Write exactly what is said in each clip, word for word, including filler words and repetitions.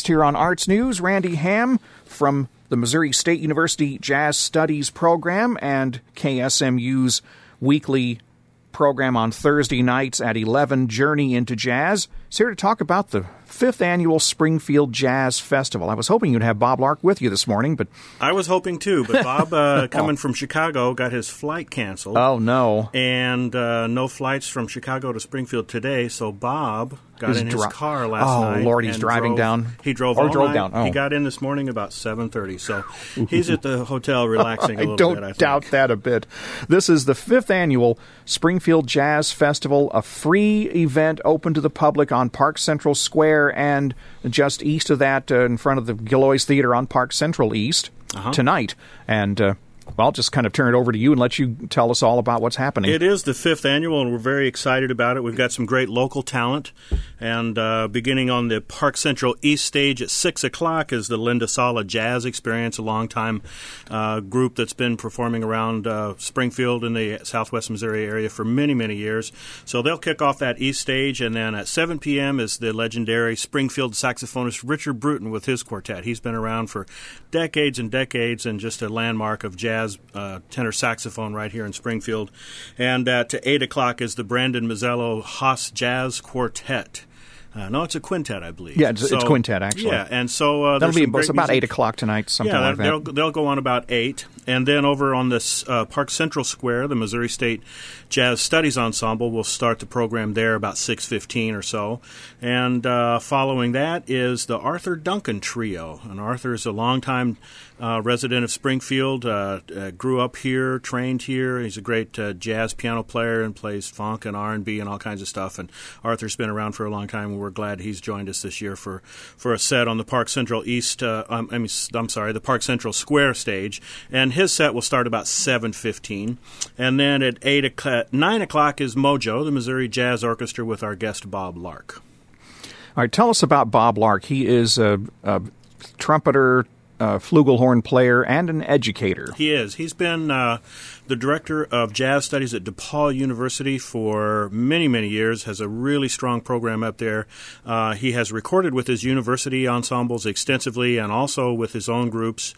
guest here on Arts News, Randy Ham from the Missouri State University Jazz Studies program and K S M U's weekly program on Thursday nights at eleven, Journey into Jazz. He's here to talk about the fifth annual Springfield Jazz Festival. I was hoping you'd have Bob Lark with you this morning, but... I was hoping too, but Bob, uh, coming from Chicago, got his flight canceled. Oh, no. And uh, no flights from Chicago to Springfield today, so Bob got He's in his dri- car last oh, night. Oh, Lord, he's and driving drove, down? He drove or all drove night. down. Oh. He got in this morning about seven thirty, so he's at the hotel relaxing a little I don't bit, I think. doubt that a bit. This is the fifth annual Springfield Jazz Festival, a free event open to the public on Park Central Square and just east of that uh, in front of the Gilloy's Theater on Park Central East uh-huh. tonight. And... Uh, Well, I'll just kind of turn it over to you and let you tell us all about what's happening. It is the fifth annual, and we're very excited about it. We've got some great local talent, and uh, beginning on the Park Central East stage at six o'clock is the Linda Sala Jazz Experience, a longtime uh, group that's been performing around uh, Springfield in the southwest Missouri area for many, many years. So they'll kick off that East stage, and then at seven p.m. is the legendary Springfield saxophonist Richard Bruton with his quartet. He's been around for decades and decades and just a landmark of jazz. Uh, tenor saxophone right here in Springfield. And at eight o'clock is the Brandon Mazzello Haas Jazz Quartet. Uh, no, it's a quintet, I believe. Yeah, it's, so, it's quintet, actually. Yeah, and so uh, that'll be it's about eight o'clock tonight, something yeah, like that. They'll, they'll go on about eight. And then over on this uh, Park Central Square, the Missouri State Jazz Studies Ensemble will start the program there about six fifteen or so. And uh, following that is the Arthur Duncan Trio. And Arthur is a longtime uh, resident of Springfield, uh, uh, grew up here, trained here. He's a great uh, jazz piano player and plays funk and R and B and all kinds of stuff. And Arthur's been around for a long time, and we're glad he's joined us this year for, for a set on the Park Central East, uh, um, I mean, I'm sorry, the Park Central Square stage. And his set will start about seven fifteen. And then at eight o'clock, nine o'clock is Mojo, the Missouri Jazz Orchestra, with our guest Bob Lark. All right, tell us about Bob Lark. He is a, a trumpeter, a flugelhorn player, and an educator. He is. He's been uh, the director of jazz studies at DePaul University for many, many years, has a really strong program up there. Uh, he has recorded with his university ensembles extensively and also with his own groups,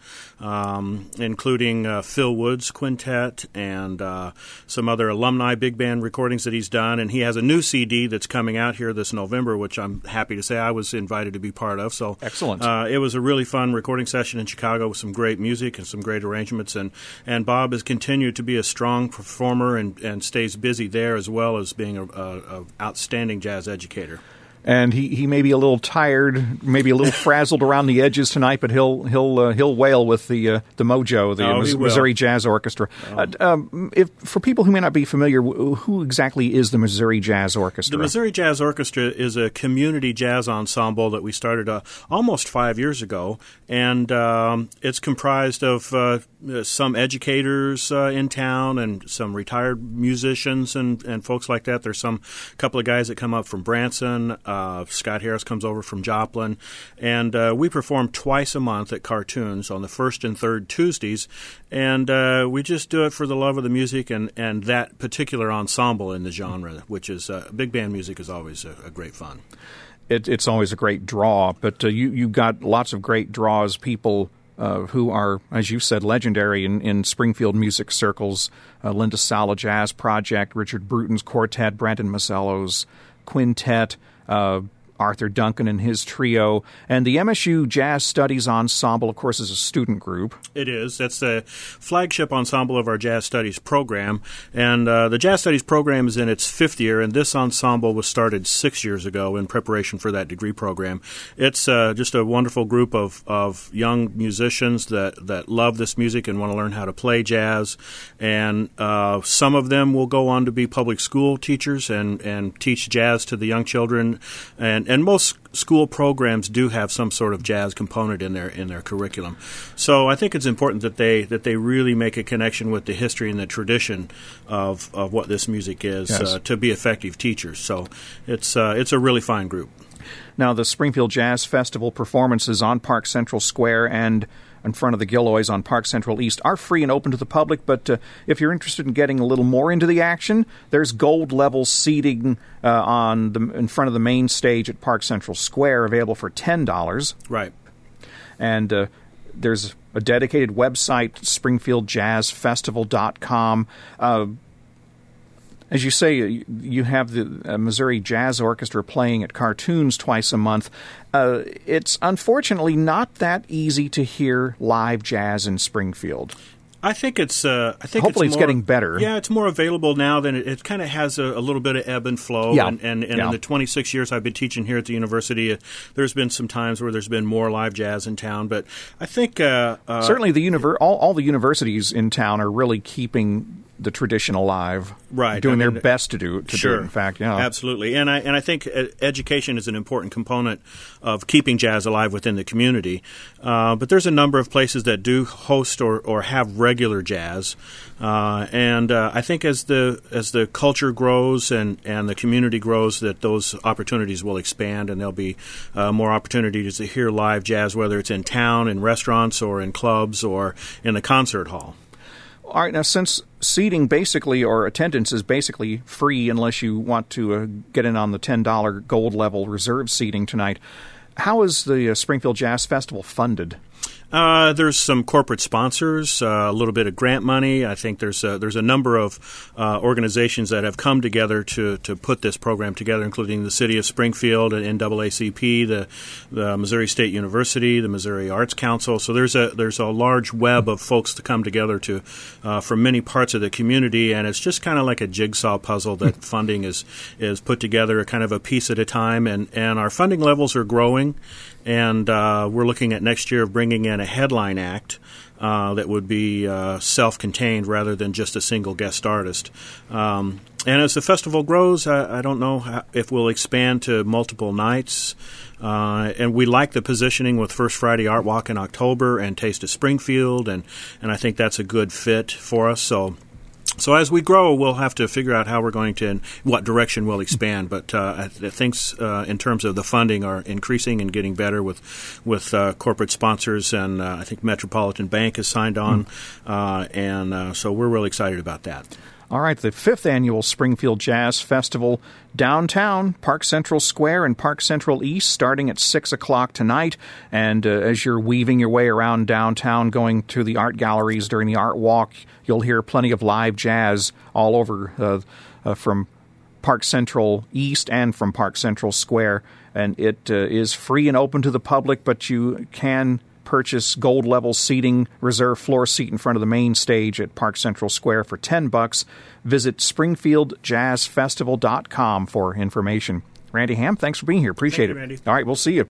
um, including uh, Phil Wood's Quintet and uh, some other alumni big band recordings that he's done. And he has a new C D that's coming out here this November, which I'm happy to say I was invited to be part of. So excellent. Uh, it was a really fun recording session in Chicago with some great music and some great arrangements. And, and Bob has continued to be a strong performer and, and stays busy there as well as being an a, a outstanding jazz educator. And he, he may be a little tired, maybe a little frazzled around the edges tonight, but he'll he'll uh, he'll wail with the uh, the Mojo, the oh, Mis- Missouri Jazz Orchestra. Oh. Uh, um, if for people who may not be familiar, who exactly is the Missouri Jazz Orchestra? The Missouri Jazz Orchestra is a community jazz ensemble that we started uh, almost five years ago, and um, it's comprised of uh, some educators uh, in town and some retired musicians and, and folks like that. There's some couple of guys that come up from Branson. Uh, Scott Harris comes over from Joplin, and uh, we perform twice a month at Cartoons on the first and third Tuesdays, and uh, we just do it for the love of the music and, and that particular ensemble in the genre, which is uh, big band music is always a, a great fun. It, it's always a great draw, but uh, you you got lots of great draws, people Uh, who are, as you said, legendary in, in Springfield music circles. Uh, Linda Sala Jazz Project, Richard Bruton's Quartet, Brandon Mazzello's Quintet, uh, Arthur Duncan and his trio, and the M S U Jazz Studies Ensemble, of course, is a student group. It is. That's the flagship ensemble of our Jazz Studies program, and uh, the Jazz Studies program is in its fifth year, and this ensemble was started six years ago in preparation for that degree program. It's uh, just a wonderful group of, of young musicians that, that love this music and want to learn how to play jazz, and uh, some of them will go on to be public school teachers and, and teach jazz to the young children, and And most school programs do have some sort of jazz component in their in their curriculum. So I think it's important that they that they really make a connection with the history and the tradition of, of what this music is, yes. uh, to be effective teachers. So it's uh, it's a really fine group. Now, the Springfield Jazz Festival performances on Park Central Square and in front of the Gilloys on Park Central East are free and open to the public, but uh, if you're interested in getting a little more into the action, there's gold-level seating uh, on the, in front of the main stage at Park Central Square, available for ten dollars. Right. And uh, there's a dedicated website, springfield jazz festival dot com. Uh, As you say, you have the uh, Missouri Jazz Orchestra playing at Cartoons twice a month. Uh, it's unfortunately not that easy to hear live jazz in Springfield. I think it's. Uh, I think hopefully it's, it's more, getting better. Yeah, it's more available now than it, it kind of has a, a little bit of ebb and flow. Yeah. And, and, and yeah. in the twenty-six years I've been teaching here at the university, uh, there's been some times where there's been more live jazz in town. But I think uh, uh, certainly the univer- all, all the universities in town are really keeping the tradition alive, right? Doing I mean, their best to do to sure. do it. In fact, yeah, absolutely. And I and I think education is an important component of keeping jazz alive within the community. Uh, but there's a number of places that do host or, or have regular jazz, uh, and uh, I think as the as the culture grows and, and the community grows, that those opportunities will expand, and there'll be uh, more opportunities to hear live jazz, whether it's in town, in restaurants, or in clubs, or in the concert hall. All right, now since seating basically, or attendance is basically free unless you want to uh, get in on the ten dollars gold level reserve seating tonight, how is the uh, Springfield Jazz Festival funded? Uh, there's some corporate sponsors, uh, a little bit of grant money. I think there's a, there's a number of uh, organizations that have come together to, to put this program together, including the City of Springfield and N double A C P, the, the Missouri State University, the Missouri Arts Council. So there's a there's a large web of folks to come together to uh, from many parts of the community, and it's just kind of like a jigsaw puzzle that funding is is put together, kind of a piece at a time, and, and our funding levels are growing. And uh, we're looking at next year of bringing in a headline act uh, that would be uh, self-contained rather than just a single guest artist. Um, and as the festival grows, I, I don't know how, if we'll expand to multiple nights. Uh, and we like the positioning with First Friday Art Walk in October and Taste of Springfield, and, and I think that's a good fit for us. So. So as we grow, we'll have to figure out how we're going to, in what direction we'll expand. But uh, things uh, in terms of the funding are increasing and getting better with with uh, corporate sponsors, and uh, I think Metropolitan Bank has signed on, mm. uh, and uh, so we're really excited about that. All right, the fifth annual Springfield Jazz Festival downtown, Park Central Square and Park Central East, starting at six o'clock tonight. And uh, as you're weaving your way around downtown, going to the art galleries during the art walk, you'll hear plenty of live jazz all over uh, uh, from Park Central East and from Park Central Square. And it uh, is free and open to the public, but you can purchase gold-level seating, reserve floor seat in front of the main stage at Park Central Square for ten bucks. Visit springfield jazz festival dot com for information. Randy Ham, thanks for being here. Appreciate Thank you, it. Randy. All right, we'll see you.